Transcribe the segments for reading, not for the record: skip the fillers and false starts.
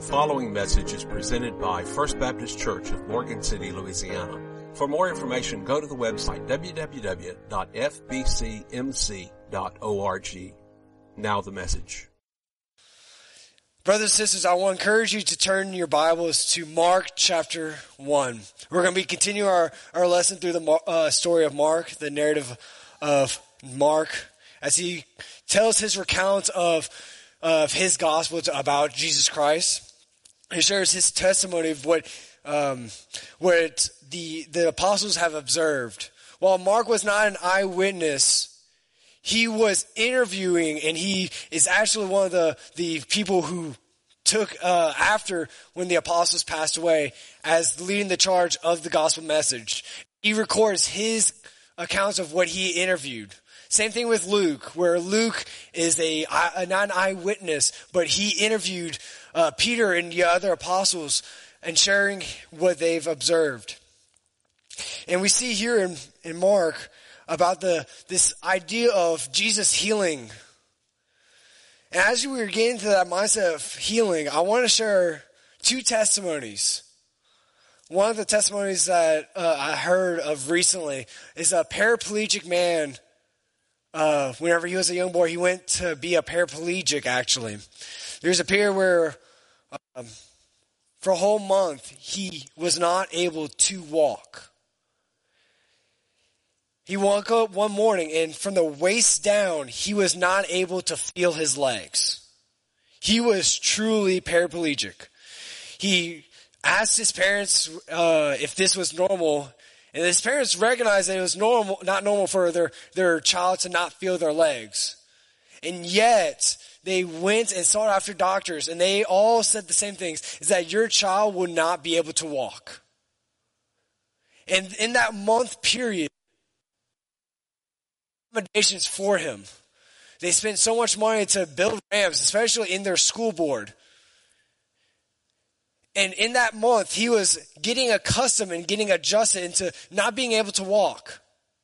following message is presented by First Baptist Church of Morgan City, Louisiana. For more information, go to the website www.fbcmc.org. Now the message. Brothers and sisters, I want to encourage you to turn your Bibles to Mark chapter 1. We're going to be continuing our lesson through the story of Mark, the narrative of Mark, as he tells his recount of his gospel about Jesus Christ. He shares his testimony of what the apostles have observed. While Mark was not an eyewitness, he was interviewing, and he is actually one of the people who took after when the apostles passed away as leading the charge of the gospel message. He records his accounts of what he interviewed. Same thing with Luke, where Luke is not an eyewitness, but he interviewed Peter and the other apostles and sharing what they've observed. And we see here in Mark about this idea of Jesus healing. And as we were getting to that mindset of healing, I want to share two testimonies. One of the testimonies that I heard of recently is a paraplegic man. Whenever he was a young boy, he went to be a paraplegic, actually. There's a period where for a whole month, he was not able to walk. He woke up one morning, and from the waist down, he was not able to feel his legs. He was truly paraplegic. He asked his parents if this was normal, and his parents recognized that it was not normal for their child to not feel their legs. And yet, they went and sought after doctors, and they all said the same things, is that your child will not be able to walk. And in that month period, accommodations for him. They spent so much money to build ramps, especially in their school board. And in that month, he was getting accustomed and getting adjusted into not being able to walk.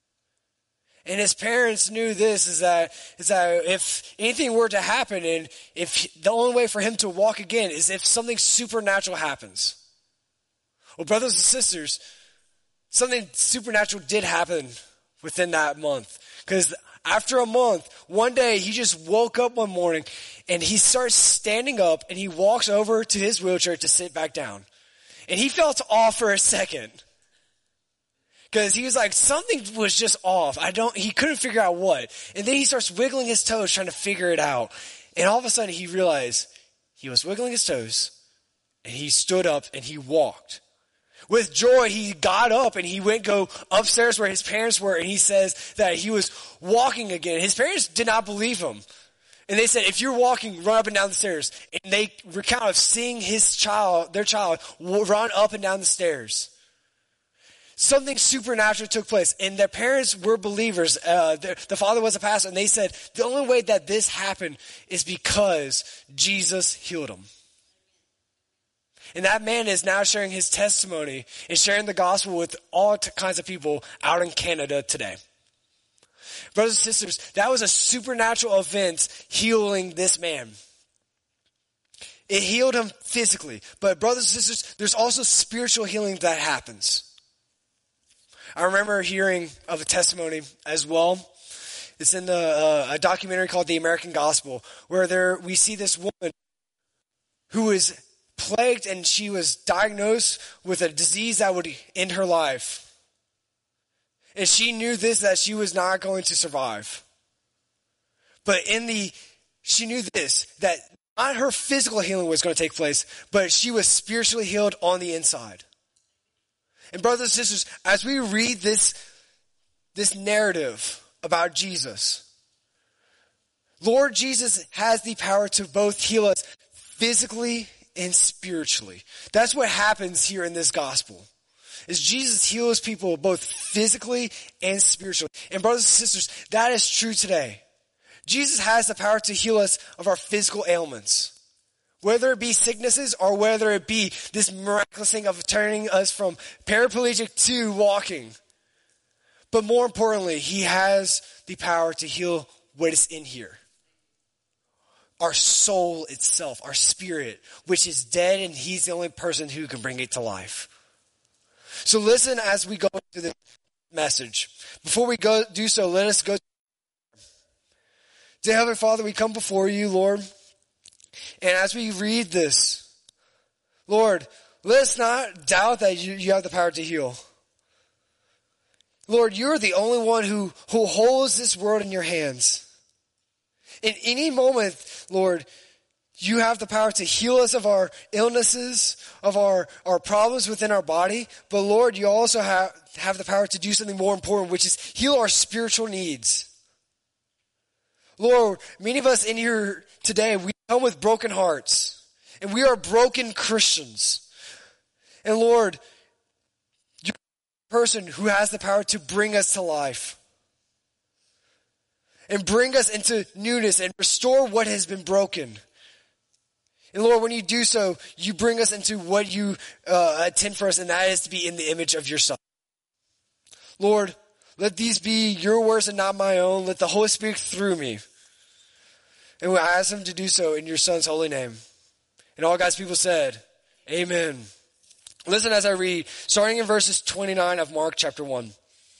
And his parents knew this, is that if anything were to happen, and if the only way for him to walk again is if something supernatural happens. Well, brothers and sisters, something supernatural did happen within that month. Because after a month, one day he just woke up one morning and he starts standing up and he walks over to his wheelchair to sit back down. And he felt off for a second. Because he was like, something was just off. He couldn't figure out what. And then he starts wiggling his toes trying to figure it out. And all of a sudden he realized he was wiggling his toes and he stood up and he walked. With joy, he got up and he went go upstairs where his parents were, and he says that he was walking again. His parents did not believe him. And they said, if you're walking, run up and down the stairs. And they recount of seeing their child run up and down the stairs. Something supernatural took place, and their parents were believers. The father was a pastor, and they said the only way that this happened is because Jesus healed him. And that man is now sharing his testimony and sharing the gospel with all kinds of people out in Canada today. Brothers and sisters, that was a supernatural event healing this man. It healed him physically. But brothers and sisters, there's also spiritual healing that happens. I remember hearing of a testimony as well. It's in a documentary called The American Gospel, where we see this woman who is plagued, and she was diagnosed with a disease that would end her life. And she knew that she was not going to survive. But she knew that not her physical healing was going to take place, but she was spiritually healed on the inside. And brothers and sisters, as we read this narrative about Jesus, Lord Jesus has the power to both heal us physically and spiritually. That's what happens here in this gospel. Is Jesus heals people both physically and spiritually. And brothers and sisters, that is true today. Jesus has the power to heal us of our physical ailments. Whether it be sicknesses or whether it be this miraculous thing of turning us from paraplegic to walking. But more importantly, he has the power to heal what is in here. our soul itself, our spirit, which is dead, and he's the only person who can bring it to life. So listen as we go through this message. Before we do so, let us go. Dear Heavenly Father, we come before you, Lord, and as we read this, Lord, let us not doubt that you have the power to heal. Lord, you're the only one who holds this world in your hands. In any moment, Lord, you have the power to heal us of our illnesses, of our problems within our body. But Lord, you also have the power to do something more important, which is heal our spiritual needs. Lord, many of us in here today, we come with broken hearts. And we are broken Christians. And Lord, you're the person who has the power to bring us to life. And bring us into newness and restore what has been broken. And Lord, when you do so, you bring us into what you intend for us, and that is to be in the image of your Son. Lord, let these be your words and not my own. Let the Holy Spirit through me. And we ask him to do so in your Son's holy name. And all God's people said, amen. Listen as I read, starting in verses 29 of Mark chapter 1.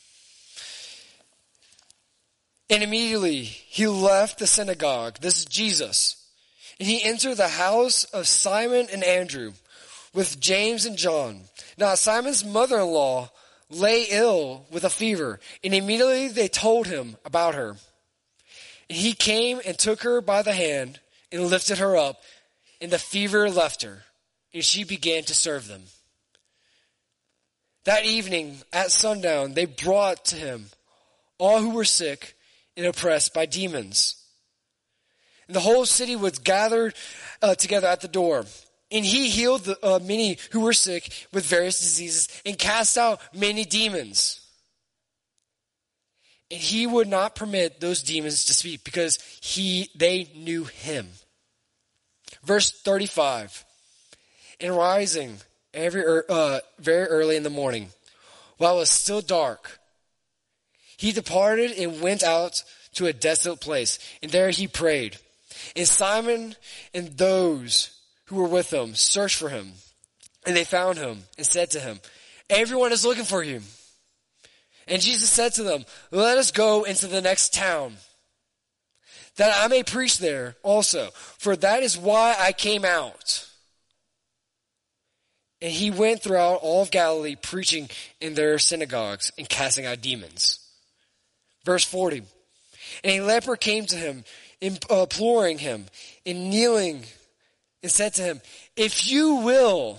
And immediately he left the synagogue. This is Jesus. And he entered the house of Simon and Andrew with James and John. Now Simon's mother-in-law lay ill with a fever. And immediately they told him about her. And he came and took her by the hand and lifted her up. And the fever left her. And she began to serve them. That evening at sundown they brought to him all who were sick and oppressed by demons. And the whole city was gathered together at the door. And he healed many who were sick with various diseases and cast out many demons. And he would not permit those demons to speak because they knew him. Verse 35. And rising very early in the morning, while it was still dark, he departed and went out to a desolate place, and there he prayed. And Simon and those who were with him searched for him, and they found him and said to him, everyone is looking for you. And Jesus said to them, let us go into the next town, that I may preach there also, for that is why I came out. And he went throughout all of Galilee, preaching in their synagogues and casting out demons. Verse 40. And a leper came to him, imploring him, and kneeling, and said to him, if you will,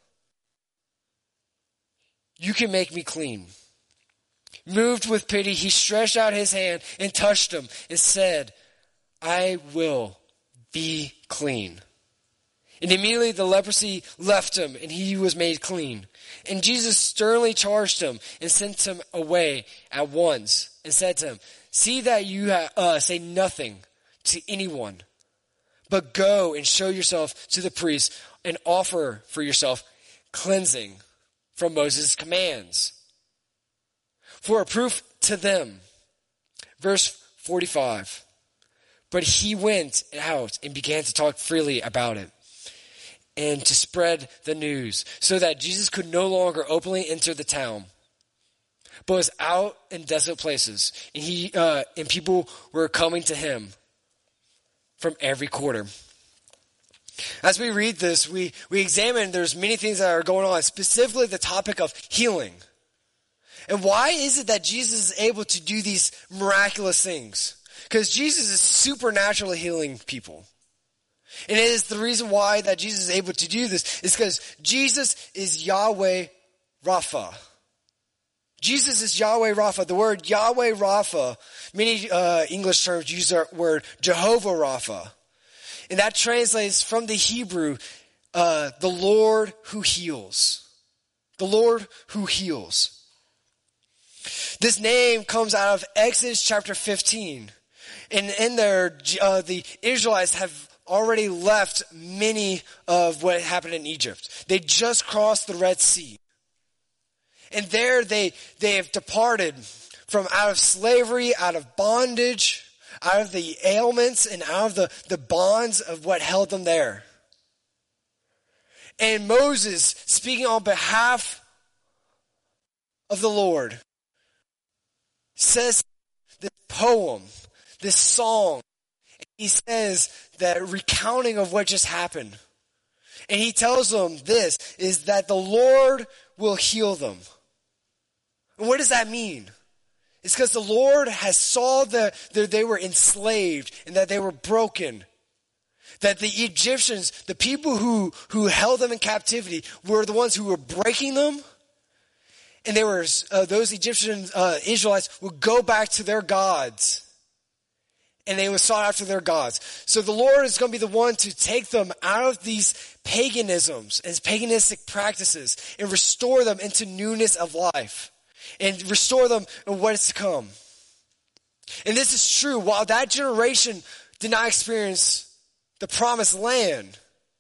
you can make me clean. Moved with pity, he stretched out his hand and touched him and said, I will be clean. And immediately the leprosy left him, and he was made clean. And Jesus sternly charged him and sent him away at once and said to him, see that you say nothing to anyone, but go and show yourself to the priest and offer for yourself cleansing from Moses' commands for a proof to them. Verse 45. But he went out and began to talk freely about it and to spread the news, so that Jesus could no longer openly enter the town, but was out in desolate places, and people were coming to him from every quarter. As we read this, we examine there's many things that are going on, specifically the topic of healing. And why is it that Jesus is able to do these miraculous things? Because Jesus is supernaturally healing people. And it is the reason why that Jesus is able to do this is because Jesus is Yahweh Rapha. Jesus is Yahweh Rapha. The word Yahweh Rapha, many English terms use the word Jehovah Rapha. And that translates from the Hebrew, the Lord who heals. The Lord who heals. This name comes out of Exodus chapter 15. And in there, the Israelites have already left many of what happened in Egypt. They just crossed the Red Sea. And there they have departed from out of slavery, out of bondage, out of the ailments and out of the bonds of what held them there. And Moses, speaking on behalf of the Lord, says this poem, this song. He says that recounting of what just happened. And he tells them this, is that the Lord will heal them. And what does that mean? It's because the Lord has saw that they were enslaved and that they were broken. That the Egyptians, the people who held them in captivity, were the ones who were breaking them. And they were those Egyptian Israelites would go back to their gods. And they would sought after their gods. So the Lord is going to be the one to take them out of these paganisms and paganistic practices and restore them into newness of life. And restore them in what is to come. And this is true. While that generation did not experience the promised land,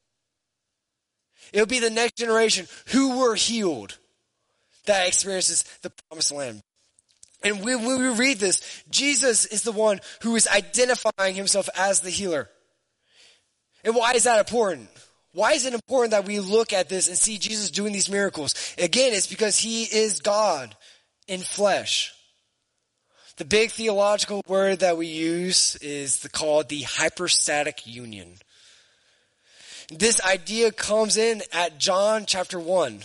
it'll be the next generation who were healed that experiences the promised land. And when we read this, Jesus is the one who is identifying himself as the healer. And why is that important? Why is it important that we look at this and see Jesus doing these miracles? Again, it's because he is God in flesh. The big theological word that we use is called the hypostatic union. This idea comes in at John chapter 1.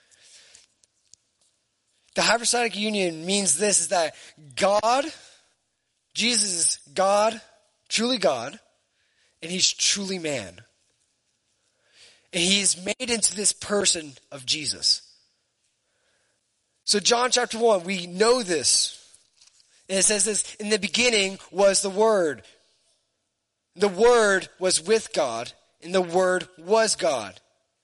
The hypostatic union means this, is that God, Jesus is God, truly God, and he's truly man. And he's made into this person of Jesus. So John chapter 1, we know this. And it says this, in the beginning was the Word. The Word was with God, and the Word was God.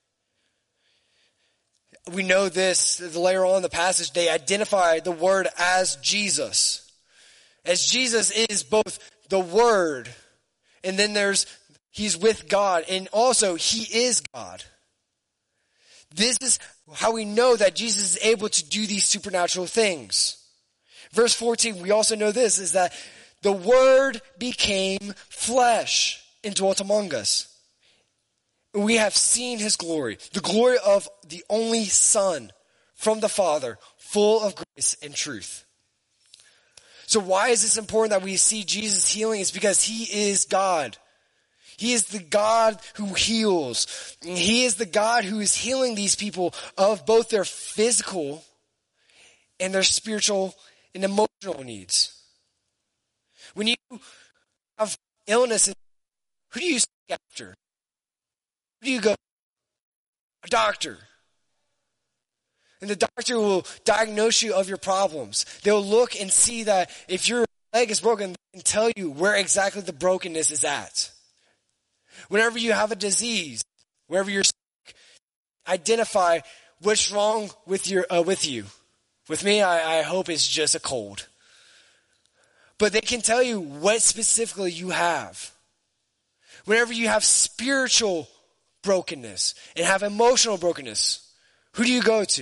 We know this, later on in the passage, they identify the Word as Jesus. As Jesus is both the Word, and then he's with God, and also he is God. This is how we know that Jesus is able to do these supernatural things. Verse 14, we also know this, is that the Word became flesh and dwelt among us. We have seen his glory, the glory of the only Son from the Father, full of grace and truth. So why is this important that we see Jesus healing? It's because he is God. He is the God who heals. And he is the God who is healing these people of both their physical and their spiritual and emotional needs. When you have illness, who do you seek after? Who do you go? A doctor. And the doctor will diagnose you of your problems. They'll look and see that if your leg is broken, they can tell you where exactly the brokenness is at. Whenever you have a disease, wherever you're sick, identify what's wrong with you. With me, I hope it's just a cold. But they can tell you what specifically you have. Whenever you have spiritual brokenness and have emotional brokenness, who do you go to?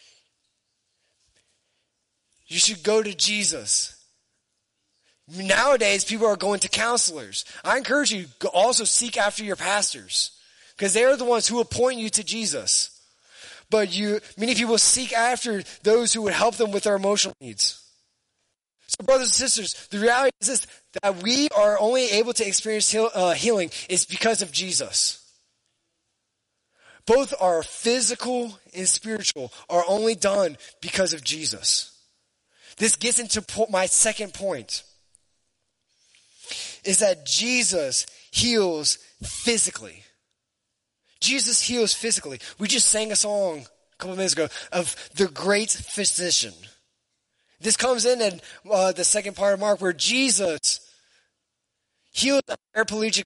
You should go to Jesus. Nowadays, people are going to counselors. I encourage you to also seek after your pastors, because they are the ones who will point you to Jesus. But many people seek after those who would help them with their emotional needs. So brothers and sisters, the reality is this, that we are only able to experience healing is because of Jesus. Both our physical and spiritual are only done because of Jesus. This gets into my second point, is that Jesus heals physically. Jesus heals physically. We just sang a song a couple of minutes ago of the great physician. This comes in the second part of Mark, where Jesus healed a paraplegic.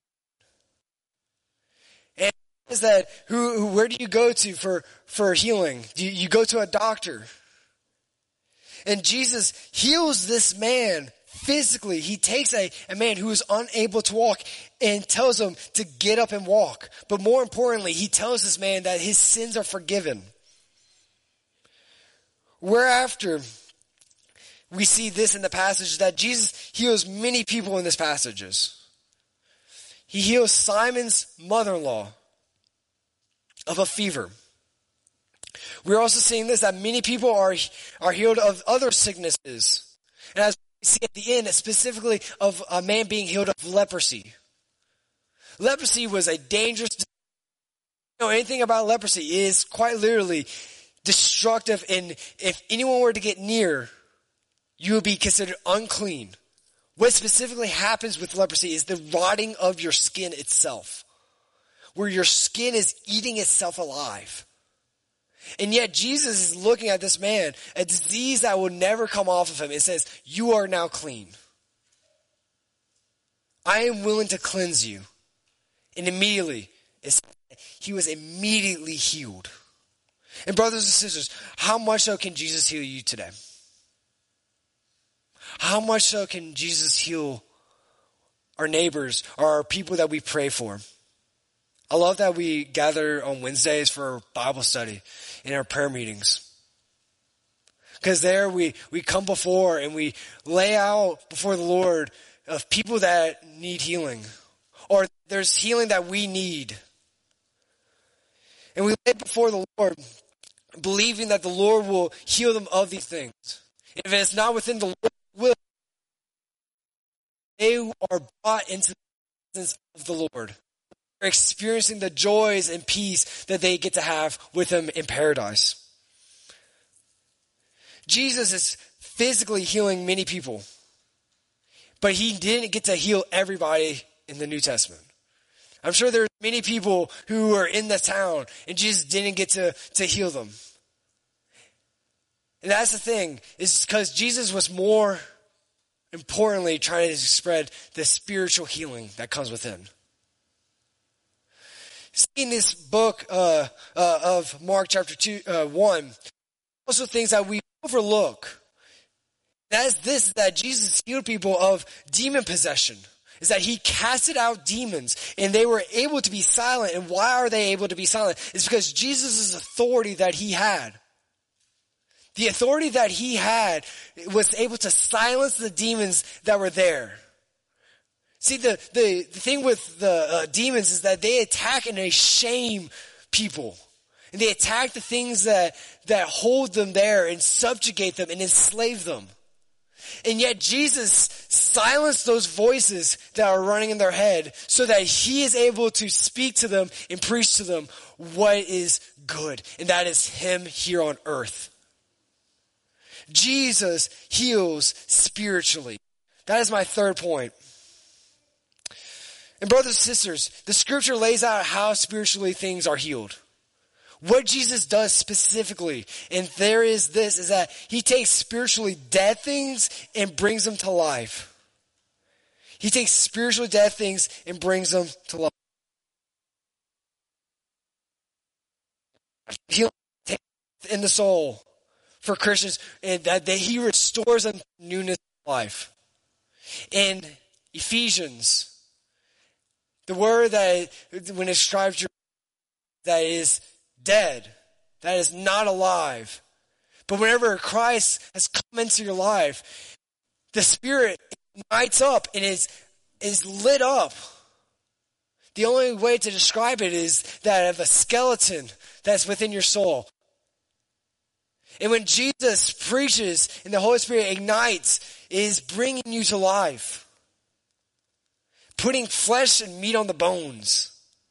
And is that where do you go to for healing? You go to a doctor. And Jesus heals this man physically. He takes a man who is unable to walk and tells him to get up and walk. But more importantly, he tells this man that his sins are forgiven. Whereafter, we see this in the passage, that Jesus heals many people in this passages. He heals Simon's mother-in-law of a fever. We're also seeing this, that many people are healed of other sicknesses. And as we see at the end, specifically of a man being healed of leprosy. Leprosy was a dangerous disease. You know anything about leprosy? It is quite literally destructive, and if anyone were to get near, you would be considered unclean. What specifically happens with leprosy is the rotting of your skin itself, where your skin is eating itself alive. And yet Jesus is looking at this man, a disease that will never come off of him. It says, you are now clean. I am willing to cleanse you. And immediately, he was immediately healed. And brothers and sisters, how much so can Jesus heal you today? How much so can Jesus heal our neighbors or our people that we pray for? I love that we gather on Wednesdays for Bible study in our prayer meetings. Because there we come before and we lay out before the Lord of people that need healing. Or there's healing that we need. And we lay before the Lord, believing that the Lord will heal them of these things. If it's not within the Lord's will, they are brought into the presence of the Lord. They're experiencing the joys and peace that they get to have with him in paradise. Jesus is physically healing many people, but he didn't get to heal everybody in the New Testament. I'm sure there are many people who are in the town and Jesus didn't get to heal them. And that's the thing, is because Jesus was more importantly trying to spread the spiritual healing that comes within. Seeing this book of Mark chapter 1, also things that we overlook. That is this, that Jesus healed people of demon possession. Is that he casted out demons and they were able to be silent. And why are they able to be silent? It's because Jesus' authority that he had. The authority that he had was able to silence the demons that were there. See, the thing with the demons is that they attack and they shame people. And they attack the things that hold them there and subjugate them and enslave them. And yet Jesus silenced those voices that are running in their head so that he is able to speak to them and preach to them what is good. And that is him here on earth. Jesus heals spiritually. That is my third point. And brothers and sisters, the scripture lays out how spiritually things are healed. What Jesus does specifically, and there is this, is that he takes spiritually dead things and brings them to life. He takes spiritually dead things and brings them to life. Healing in the soul for Christians, and that he restores them newness of life. In Ephesians, the word that when it describes your that is dead, that is not alive. But whenever Christ has come into your life, the Spirit ignites up and is lit up. The only way to describe it is that of a skeleton that's within your soul. And when Jesus preaches and the Holy Spirit ignites, it is bringing you to life. Putting flesh and meat on the bones.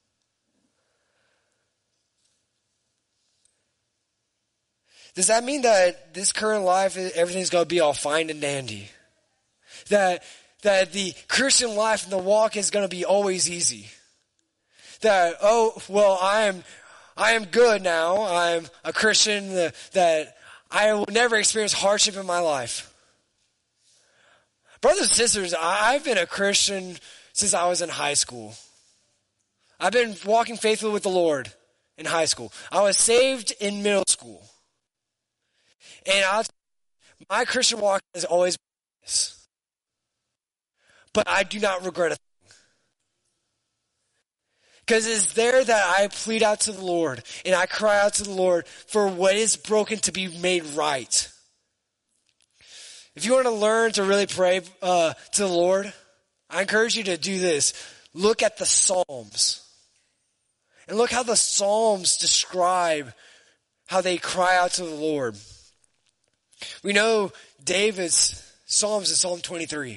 Does that mean that this current life, everything's going to be all fine and dandy? That the Christian life and the walk is going to be always easy? That, oh, well, I am good now. I'm a Christian, that I will never experience hardship in my life. Brothers and sisters, I've been a Christian since I was in high school. I've been walking faithfully with the Lord in high school. I was saved in middle school. And my Christian walk has always been this. But I do not regret a thing. Because it's there that I plead out to the Lord and I cry out to the Lord for what is broken to be made right. If you want to learn to really pray to the Lord, I encourage you to do this. Look at the Psalms. And look how the Psalms describe how they cry out to the Lord. We know David's Psalms in Psalm 23.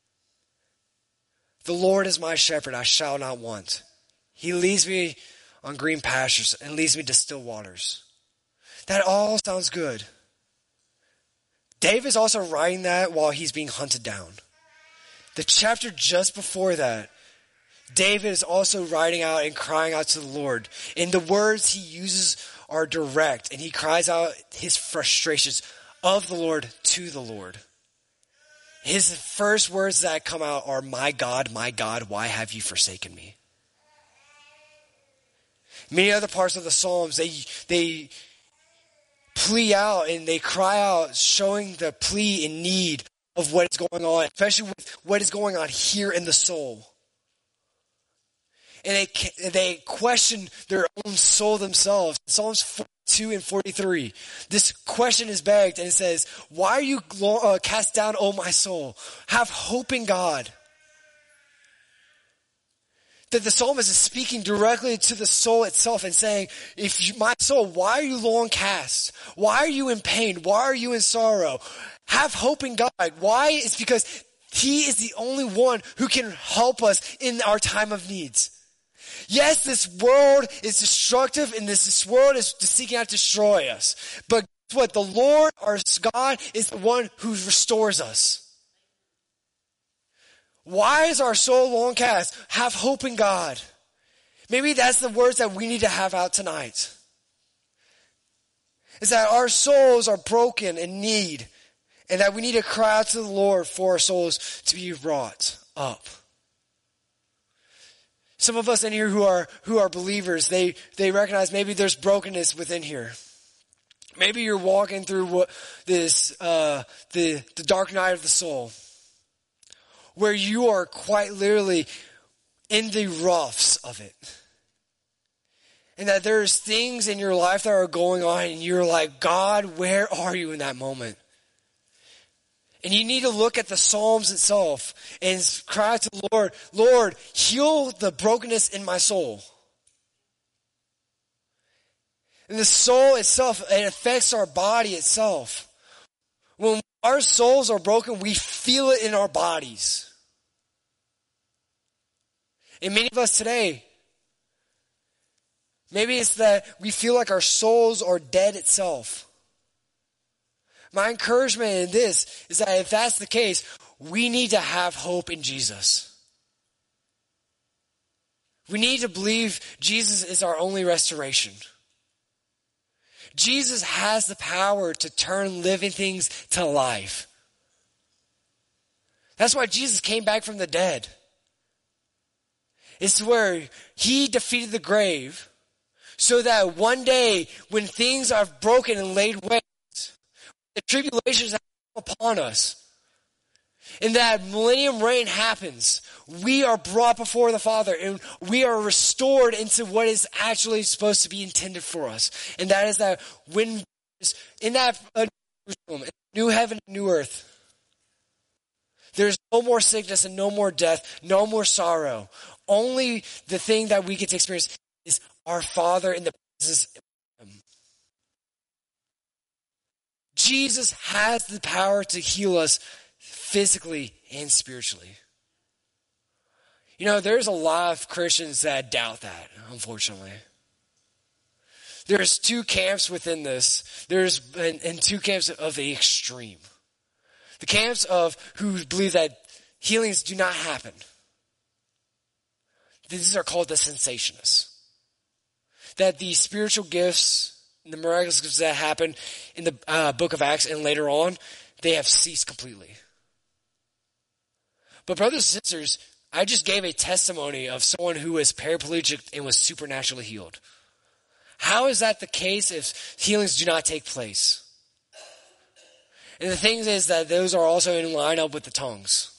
The Lord is my shepherd, I shall not want. He leads me on green pastures and leads me to still waters. That all sounds good. David's also writing that while he's being hunted down. The chapter just before that, David is also writing out and crying out to the Lord. And the words he uses are direct, and he cries out his frustrations of the Lord to the Lord. His first words that come out are, my God, why have you forsaken me? Many other parts of the Psalms, they plea out and they cry out, showing the plea and need of what is going on, especially with what is going on here in the soul. And they question their own soul themselves. Psalms 42 and 43. This question is begged, and it says, why are you cast down, O my soul? Have hope in God. That the psalmist is speaking directly to the soul itself and saying, my soul, why are you long cast? Why are you in pain? Why are you in sorrow? Have hope in God. Why? It's because He is the only one who can help us in our time of needs. Yes, this world is destructive and this world is seeking out to destroy us. But guess what? The Lord, our God, is the one who restores us. Why is our soul long cast? Have hope in God. Maybe that's the words that we need to have out tonight. Is that our souls are broken in need, and that we need to cry out to the Lord for our souls to be brought up. Some of us in here who are believers, they recognize maybe there's brokenness within here. Maybe you're walking through the dark night of the soul, where you are quite literally in the roughs of it. And that there's things in your life that are going on and you're like, God, where are you in that moment? And you need to look at the Psalms itself and cry to the Lord, Lord, heal the brokenness in my soul. And the soul itself, it affects our body itself. When our souls are broken, we feel it in our bodies. And many of us today, maybe it's that we feel like our souls are dead itself. My encouragement in this is that if that's the case, we need to have hope in Jesus. We need to believe Jesus is our only restoration. Jesus has the power to turn living things to life. That's why Jesus came back from the dead. It's where He defeated the grave so that one day when things are broken and laid waste, the tribulations that come upon us, and that millennium reign happens, we are brought before the Father and we are restored into what is actually supposed to be intended for us. And that is that when in that new heaven and new earth, there's no more sickness and no more death, no more sorrow. Only the thing that we get to experience is our Father in the presence of Him. Jesus has the power to heal us physically and spiritually. You know, there's a lot of Christians that doubt that, unfortunately. There's two camps within this. There's and two camps of the extreme. The camps of who believe that healings do not happen. These are called the cessationists. That the spiritual gifts, the miraculous gifts that happen in the book of Acts and later on, they have ceased completely. But brothers and sisters, I just gave a testimony of someone who was paraplegic and was supernaturally healed. How is that the case if healings do not take place? And the thing is that those are also in line up with the tongues.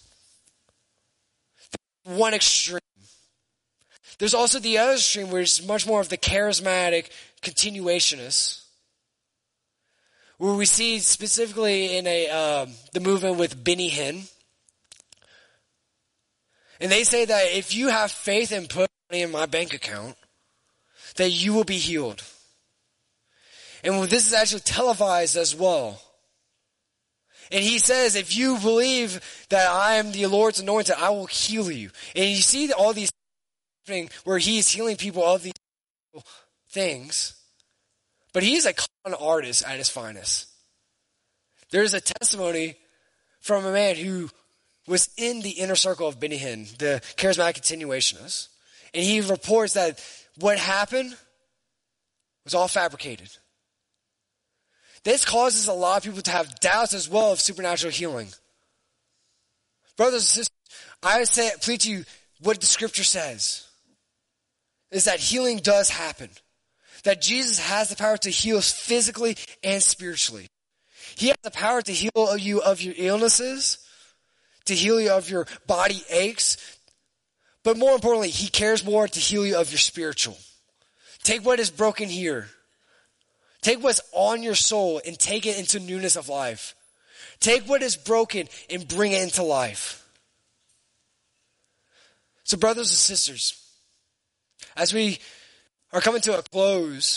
One extreme. There's also the other extreme where it's much more of the charismatic continuationists, where we see specifically in the movement with Benny Hinn. And they say that if you have faith and put money in my bank account, that you will be healed. And this is actually televised as well. And he says, if you believe that I am the Lord's anointed, I will heal you. And you see all these things where he's healing people of these things. But he's a con artist at his finest. There's a testimony from a man who was in the inner circle of Benny Hinn, the charismatic continuationist. And he reports that what happened was all fabricated. This causes a lot of people to have doubts as well of supernatural healing. Brothers and sisters, I say, plead to you, what the scripture says is that healing does happen. That Jesus has the power to heal us physically and spiritually. He has the power to heal you of your illnesses, to heal you of your body aches, but more importantly, he cares more to heal you of your spiritual. Take what is broken here. Take what's on your soul and take it into newness of life. Take what is broken and bring it into life. So brothers and sisters, as we are coming to a close,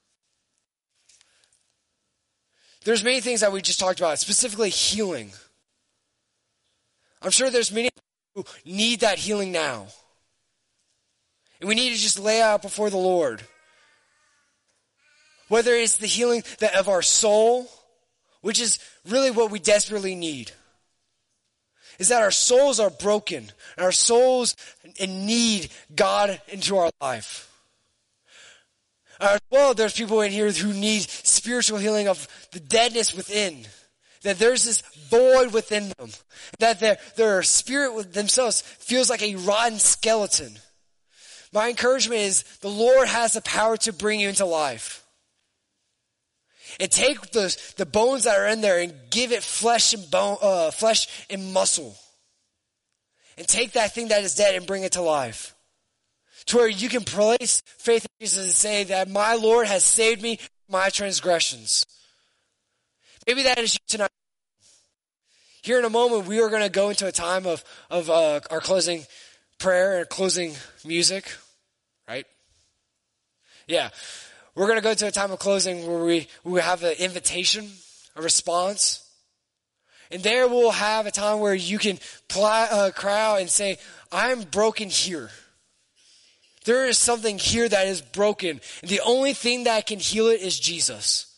there's many things that we just talked about, specifically healing. I'm sure there's many who need that healing now. And we need to just lay out before the Lord. Whether it's the healing of our soul, which is really what we desperately need. Is that our souls are broken. And our souls need God into our life. As well, there's people in here who need spiritual healing of the deadness within. That there's this void within them. That their spirit with themselves feels like a rotten skeleton. My encouragement is the Lord has the power to bring you into life. And take the bones that are in there and give it flesh and muscle. And take that thing that is dead and bring it to life. To where you can place faith in Jesus and say that my Lord has saved me from my transgressions. Maybe that is you tonight. Here in a moment, we are going to go into a time of our closing prayer and closing music. Right? Yeah. We're going to go to a time of closing where we have an invitation, a response. And there we'll have a time where you can cry out and say, I'm broken here. There is something here that is broken. And the only thing that can heal it is Jesus.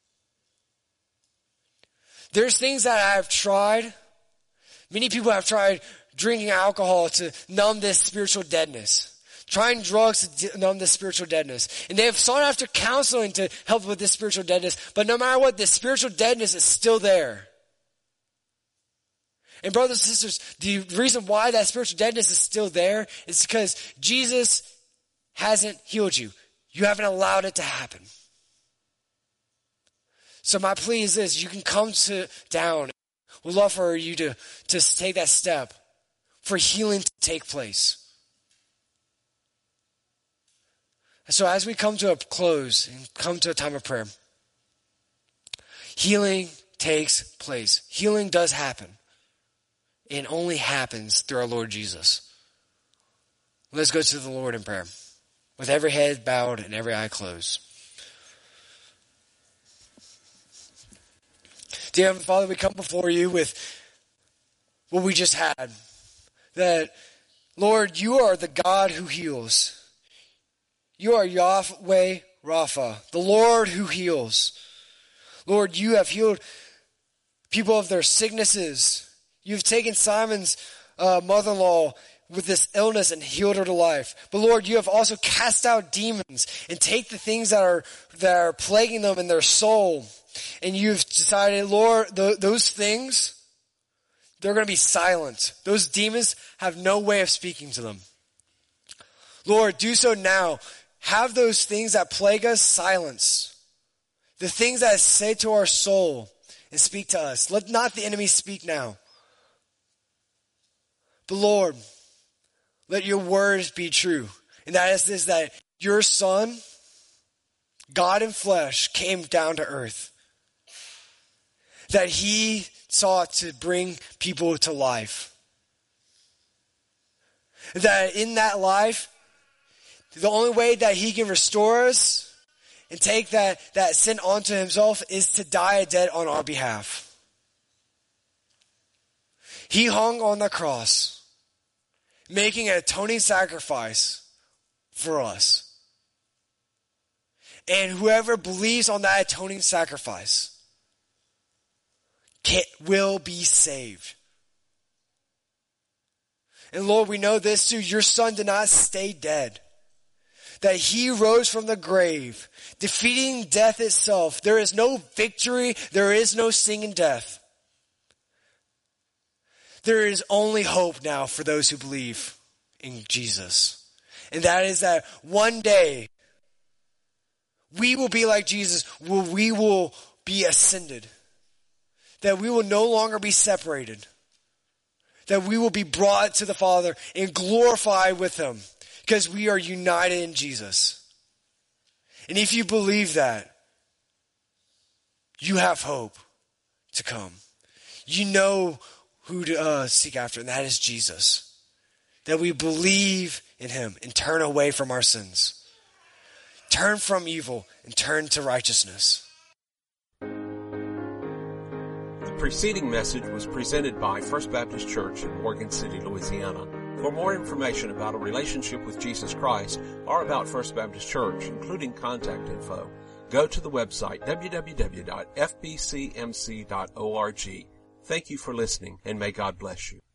There's things that I have tried. Many people have tried drinking alcohol to numb this spiritual deadness. Trying drugs to numb this spiritual deadness. And they have sought after counseling to help with this spiritual deadness. But no matter what, this spiritual deadness is still there. And brothers and sisters, the reason why that spiritual deadness is still there is because Jesus hasn't healed you. You haven't allowed it to happen. So my plea is this: you can come down. We'd love for you to take that step for healing to take place. So as we come to a close and come to a time of prayer, healing takes place. Healing does happen. It only happens through our Lord Jesus. Let's go to the Lord in prayer, with every head bowed and every eye closed. Dear Heavenly Father, we come before you with what we just had. That, Lord, you are the God who heals. You are Yahweh Rapha, the Lord who heals. Lord, you have healed people of their sicknesses. You've taken Simon's mother-in-law with this illness and healed her to life. But Lord, you have also cast out demons and take the things that are plaguing them in their soul. And you've decided, Lord, those things, they're going to be silent. Those demons have no way of speaking to them. Lord, do so now. Have those things that plague us silence. The things that say to our soul and speak to us. Let not the enemy speak now. But Lord, let your words be true. And that is this, that your Son, God in flesh, came down to earth. that he sought to bring people to life. That in that life, the only way that he can restore us and take that sin onto himself is to die a debt on our behalf. He hung on the cross, making an atoning sacrifice for us. And whoever believes on that atoning sacrifice will be saved. And Lord, we know this too. Your son did not stay dead. That he rose from the grave, defeating death itself. There is no victory. There is no sting in death. There is only hope now for those who believe in Jesus. And that is that one day we will be like Jesus, where we will be ascended. That we will no longer be separated. That we will be brought to the Father and glorified with him because we are united in Jesus. And if you believe that, you have hope to come. You know who to seek after, and that is Jesus. That we believe in him and turn away from our sins. Turn from evil and turn to righteousness. The preceding message was presented by First Baptist Church in Morgan City, Louisiana. For more information about a relationship with Jesus Christ or about First Baptist Church, including contact info, go to the website www.fbcmc.org. Thank you for listening, and may God bless you.